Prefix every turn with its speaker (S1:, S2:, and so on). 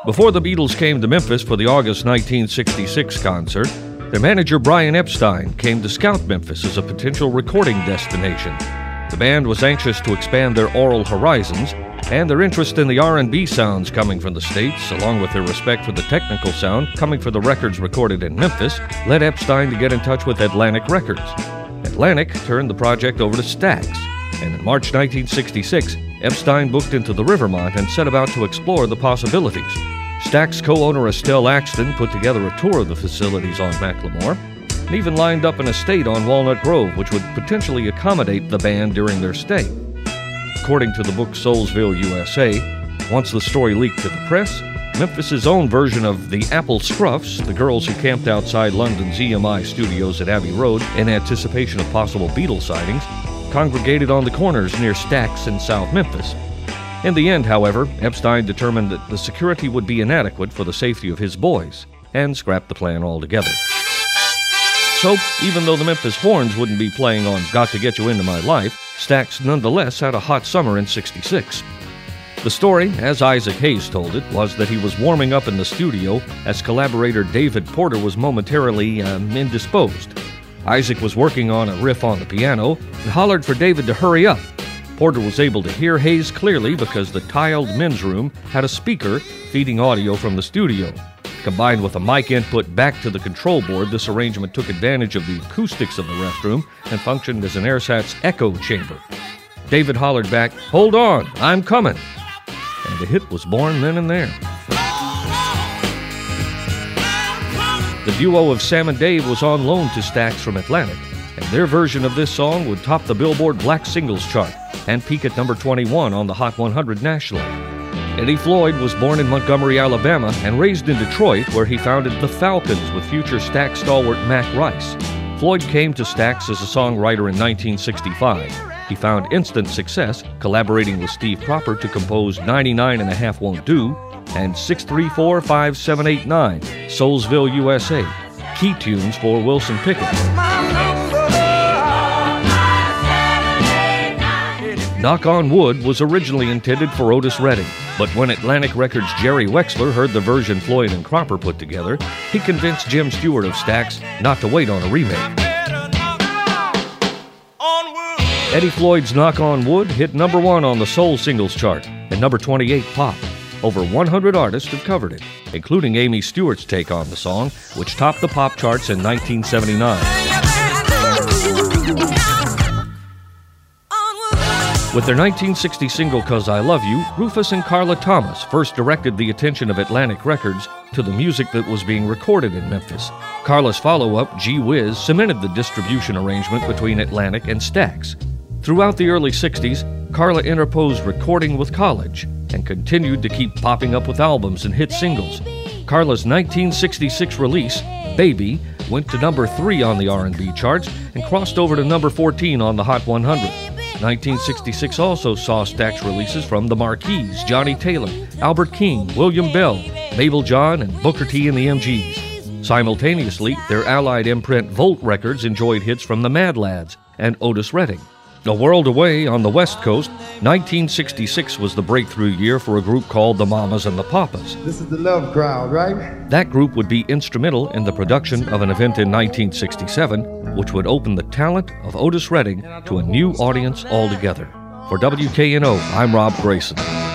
S1: Before the Beatles came to Memphis for the August 1966 concert, their manager Brian Epstein came to scout Memphis as a potential recording destination. The band was anxious to expand their aural horizons, and their interest in the R&B sounds coming from the States, along with their respect for the technical sound coming from the records recorded in Memphis, led Epstein to get in touch with Atlantic Records. Atlantic turned the project over to Stax, and in March 1966, Epstein booked into the Rivermont and set about to explore the possibilities. Stax co-owner Estelle Axton put together a tour of the facilities on Macklemore, and even lined up an estate on Walnut Grove which would potentially accommodate the band during their stay. According to the book Soulsville, USA, once the story leaked to the press, Memphis's own version of the Apple Scruffs, the girls who camped outside London's EMI studios at Abbey Road in anticipation of possible Beatle sightings, congregated on the corners near Stax in South Memphis. In the end, however, Epstein determined that the security would be inadequate for the safety of his boys, and scrapped the plan altogether. So, even though the Memphis Horns wouldn't be playing on Got to Get You Into My Life, Stax nonetheless had a hot summer in '66. The story, as Isaac Hayes told it, was that he was warming up in the studio as collaborator David Porter was momentarily indisposed. Isaac was working on a riff on the piano and hollered for David to hurry up. Porter was able to hear Hayes clearly because the tiled men's room had a speaker feeding audio from the studio. Combined with a mic input back to the control board, this arrangement took advantage of the acoustics of the restroom and functioned as an ersatz echo chamber. David hollered back, "Hold on, I'm coming!" And the hit was born then and there. The duo of Sam and Dave was on loan to Stax from Atlantic, and their version of this song would top the Billboard Black Singles chart and peak at number 21 on the Hot 100 nationally. Eddie Floyd was born in Montgomery, Alabama, and raised in Detroit, where he founded the Falcons with future Stax stalwart Mac Rice. Floyd came to Stax as a songwriter in 1965. He found instant success collaborating with Steve Proper to compose 99 and a Half Won't Do and 6345789, Soulsville, USA, key tunes for Wilson Pickett. Knock on Wood was originally intended for Otis Redding, but when Atlantic Records' Jerry Wexler heard the version Floyd and Cropper put together, he convinced Jim Stewart of Stax not to wait on a remake. Eddie Floyd's Knock on Wood hit number 1 on the Soul Singles chart and number 28 pop. Over 100 artists have covered it, including Amy Stewart's take on the song, which topped the pop charts in 1979. With their 1960 single "'Cause I Love You," Rufus and Carla Thomas first directed the attention of Atlantic Records to the music that was being recorded in Memphis. Carla's follow-up, "Gee Whiz," cemented the distribution arrangement between Atlantic and Stax. Throughout the early 60s, Carla interposed recording with College and continued to keep popping up with albums and hit singles. Carla's 1966 release, "Baby," went to number 3 on the R&B charts and crossed over to number 14 on the Hot 100. 1966 also saw Stax releases from the Marquis, Johnny Taylor, Albert King, William Bell, Mabel John, and Booker T and the MGs. Simultaneously, their allied imprint Volt Records enjoyed hits from the Mad Lads and Otis Redding. A world away on the West Coast, 1966 was the breakthrough year for a group called the Mamas and the Papas.
S2: This is the Love Crowd, right?
S1: That group would be instrumental in the production of an event in 1967, which would open the talent of Otis Redding to a new audience altogether. For WKNO, I'm Rob Grayson.